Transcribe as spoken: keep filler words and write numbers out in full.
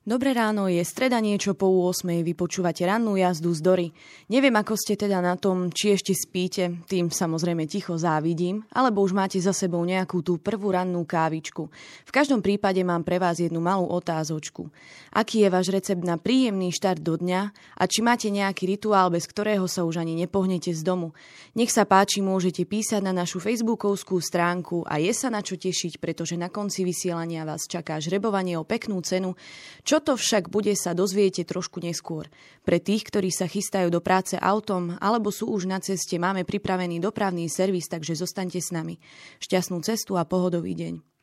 Dobré ráno, je streda niečo po ôsmej, vy počúvate rannú jazdu z Dory. Neviem, ako ste teda na tom, či ešte spíte, tým samozrejme ticho závidím, alebo už máte za sebou nejakú tú prvú rannú kávičku. V každom prípade mám pre vás jednu malú otázočku. Aký je váš recept na príjemný štart do dňa a či máte nejaký rituál, bez ktorého sa už ani nepohnete z domu? Nech sa páči, môžete písať na našu facebookovskú stránku a je sa na čo tešiť, pretože na konci vysielania vás čaká žrebovanie o peknú cenu. Čo to však bude, sa dozviete trošku neskôr. Pre tých, ktorí sa chystajú do práce autom alebo sú už na ceste, máme pripravený dopravný servis, takže zostaňte s nami. Šťastnú cestu a pohodový deň.